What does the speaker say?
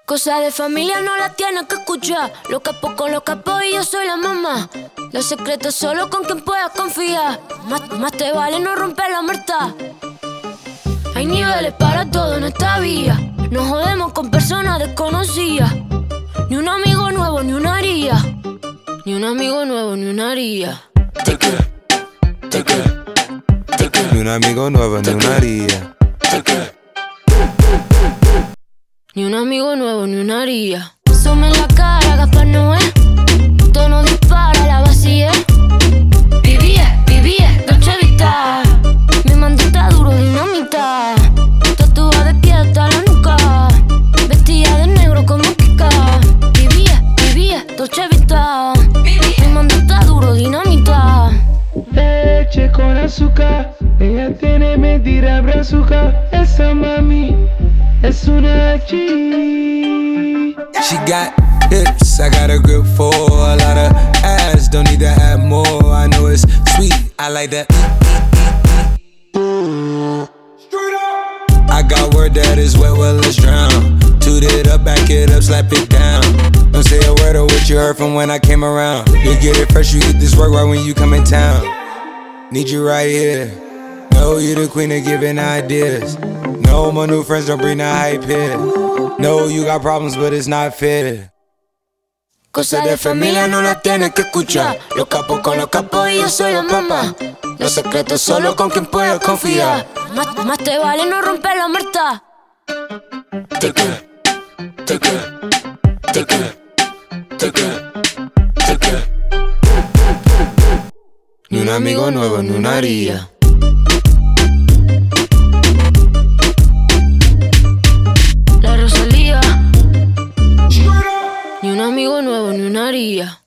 Cosas de familia no las tienes que escuchar. Los capos con los capos y yo soy la mamá. Los secretos solo con quien puedas confiar. Más te vale no romper la muerta. Hay niveles para todo en esta vía. No jodemos con personas desconocidas. Ni un amigo nuevo, ni una haría. Ni un amigo nuevo, ni una haría. Ni un amigo nuevo, ni una haría. Ni un amigo nuevo, ni una haría. Sume en la cara, Gaspar Noé. Tono dispara, la vacía. Vivía, Dolce Vita. Mi mandita duro, dinamita. Tatuada de pie hasta la nuca. Vestida de negro como Kika. Vivía, Dolce Vita. Mi mandita duro, dinamita. Leche con azúcar. Ella tiene mentira brazuca. Esa mami es una G. She got hips, I got a grip for a lot of ass. Don't need to add more. I know it's sweet, I like that. I got word that is wet, well let's drown. Toot it up, back it up, slap it down. Don't say a word of what you heard from when I came around. You get it fresh, you get this work right when you come in town. Need you right here. Know you the queen of giving ideas. No, my new friends don't bring the hype here. No, you got problems, but it's not fair. Cosas de familia no las tienes que escuchar. Los capos con los capos y yo soy la mamá. Los secretos solo con quien puedas confiar. Más te vale no romper la muerta. Ni un amigo nuevo, ni una haría. La Rosalía. Ni un amigo nuevo, ni una haría.